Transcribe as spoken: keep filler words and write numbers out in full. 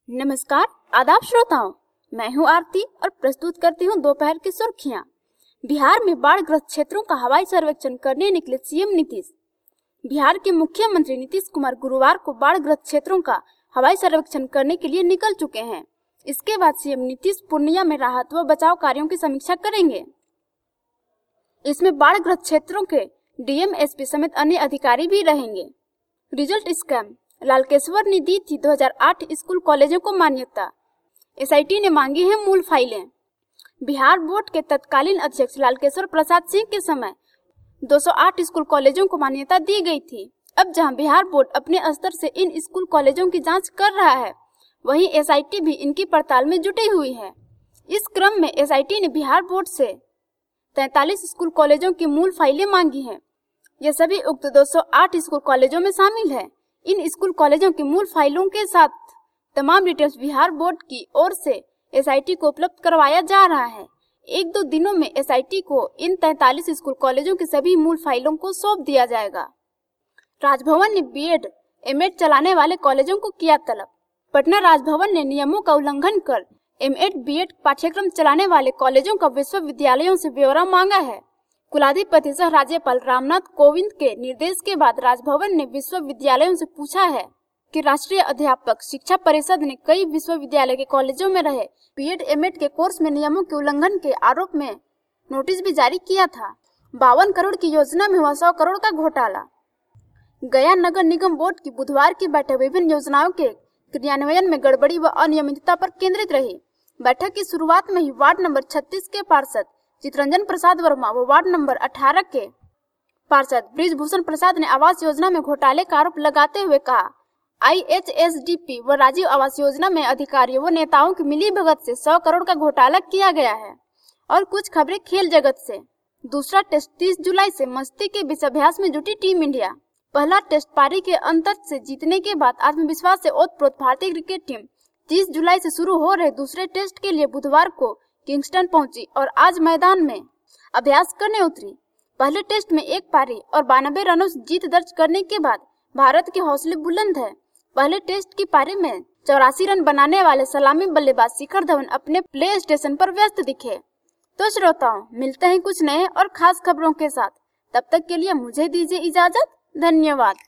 नमस्कार, आदाब श्रोताओं, मैं हूं आरती और प्रस्तुत करती हूं दोपहर की सुर्खियां। बिहार में बाढ़ ग्रस्त क्षेत्रों का हवाई सर्वेक्षण करने निकले सीएम नीतीश। बिहार के मुख्यमंत्री नीतीश कुमार गुरुवार को बाढ़ ग्रस्त क्षेत्रों का हवाई सर्वेक्षण करने के लिए निकल चुके हैं। इसके बाद सीएम नीतीश पूर्णिया में राहत व बचाव कार्यों की समीक्षा करेंगे। इसमें बाढ़ ग्रस्त क्षेत्रों के डीएम, एसपी समेत अन्य अधिकारी भी रहेंगे। रिजल्ट स्कैम, लालकेश्वर ने दी थी दो हज़ार आठ स्कूल कॉलेजों को मान्यता। एसआईटी ने मांगी है मूल फाइलें। बिहार बोर्ड के तत्कालीन अध्यक्ष लालकेश्वर प्रसाद सिंह के समय दो सौ आठ स्कूल कॉलेजों को मान्यता दी गई थी। अब जहां बिहार बोर्ड अपने स्तर से इन स्कूल कॉलेजों की जांच कर रहा है, वहीं एसआईटी भी इनकी पड़ताल में जुटी हुई है। इस क्रम में एसआईटी ने बिहार बोर्ड से तैंतालीस स्कूल कॉलेजों की मूल फाइलें मांगी हैं। ये सभी उक्त दो सौ आठ स्कूल कॉलेजों में शामिल है। इन स्कूल कॉलेजों की मूल फाइलों के साथ तमाम डिटेल्स बिहार बोर्ड की ओर से एसआईटी को उपलब्ध करवाया जा रहा है। एक दो दिनों में एसआईटी को इन तैंतालीस स्कूल कॉलेजों की सभी मूल फाइलों को सौंप दिया जाएगा। राजभवन ने बीएड, एमएड चलाने वाले कॉलेजों को किया तलब। पटना राजभवन ने नियमों का उल्लंघन कर एमएड, बीएड पाठ्यक्रम चलाने वाले कॉलेजों का विश्वविद्यालयों से ब्यौरा मांगा है। कुलाधिपति सह राज्यपाल रामनाथ कोविंद के निर्देश के बाद राजभवन ने विश्वविद्यालयों से पूछा है कि राष्ट्रीय अध्यापक शिक्षा परिषद ने कई विश्वविद्यालय के कॉलेजों में रहे बीएड, एमएड के कोर्स में नियमों के उल्लंघन के आरोप में नोटिस भी जारी किया था। बावन करोड़ की योजना में हुआ सौ करोड़ का घोटाला। गया नगर निगम बोर्ड की बुधवार की बैठक विभिन्न योजनाओं के क्रियान्वयन में गड़बड़ी व अनियमितता पर केंद्रित रही। बैठक की शुरुआत में ही वार्ड नंबर छत्तीस के पार्षद चितरंजन प्रसाद वर्मा व वार्ड नंबर अठारह के पार्षद ब्रिजभूषण प्रसाद ने आवास योजना में घोटाले का आरोप लगाते हुए कहा, आईएचएसडीपी व राजीव आवास योजना में अधिकारियों व नेताओं की मिलीभगत से सौ करोड़ का घोटाला किया गया है। और कुछ खबरें खेल जगत से। दूसरा टेस्ट तीस जुलाई से मस्ती के बीच अभ्यास में जुटी टीम इंडिया। पहला टेस्ट पारी के अंतर से जीतने के बाद आत्मविश्वास से ओतप्रोत भारतीय क्रिकेट टीम तीस जुलाई से शुरू हो रहे दूसरे टेस्ट के लिए बुधवार को किंगस्टन पहुंची और आज मैदान में अभ्यास करने उतरी। पहले टेस्ट में एक पारी और बानबे रनों से जीत दर्ज करने के बाद भारत के हौसले बुलंद है। पहले टेस्ट की पारी में चौरासी रन बनाने वाले सलामी बल्लेबाज शिखर धवन अपने प्ले स्टेशन पर व्यस्त दिखे। तो श्रोताओं, मिलते हैं कुछ नए और खास खबरों के साथ। तब तक के लिए मुझे दीजिए इजाजत। धन्यवाद।